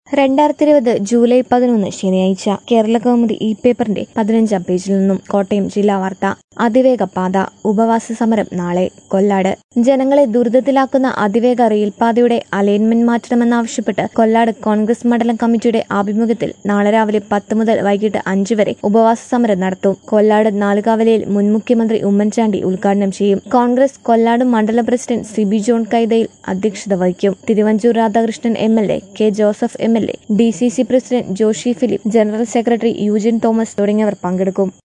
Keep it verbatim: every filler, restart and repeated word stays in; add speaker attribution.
Speaker 1: രണ്ടായിരത്തി ഇരുപത് ജൂലൈ പതിനൊന്ന് ശനിയാഴ്ച കേരള കൗമുദി ഇ പേപ്പറിന്റെ പതിനഞ്ചാം പേജിൽ നിന്നും കോട്ടയം ജില്ലാ വാർത്ത. അതിവേഗ പാത ഉപവാസ സമരം നാളെ. കൊല്ലാട്. ജനങ്ങളെ ദുരിതത്തിലാക്കുന്ന അതിവേഗ റെയിൽപാതയുടെ അലൈൻമെന്റ് മാറ്റണമെന്നാവശ്യപ്പെട്ട് കൊല്ലാട് കോൺഗ്രസ് മണ്ഡലം കമ്മിറ്റിയുടെ ആഭിമുഖ്യത്തിൽ നാളെ രാവിലെ പത്ത് മുതൽ വൈകിട്ട് അഞ്ചു വരെ ഉപവാസ സമരം നടത്തും. കൊല്ലാട് നാലുകാവലയിൽ മുൻ മുഖ്യമന്ത്രി ഉമ്മൻചാണ്ടി ഉദ്ഘാടനം ചെയ്യും. കോൺഗ്രസ് കൊല്ലാട് മണ്ഡലം പ്രസിഡന്റ് സിബി ജോൺ കൈതയിൽ അധ്യക്ഷത വഹിക്കും. Thiruvanchoor Radhakrishnan M L A, K Joseph M L A, D C C president Joshy Philip, general secretary Eugene Thomas തുടങ്ങിയവർ പങ്കെടുക്കും.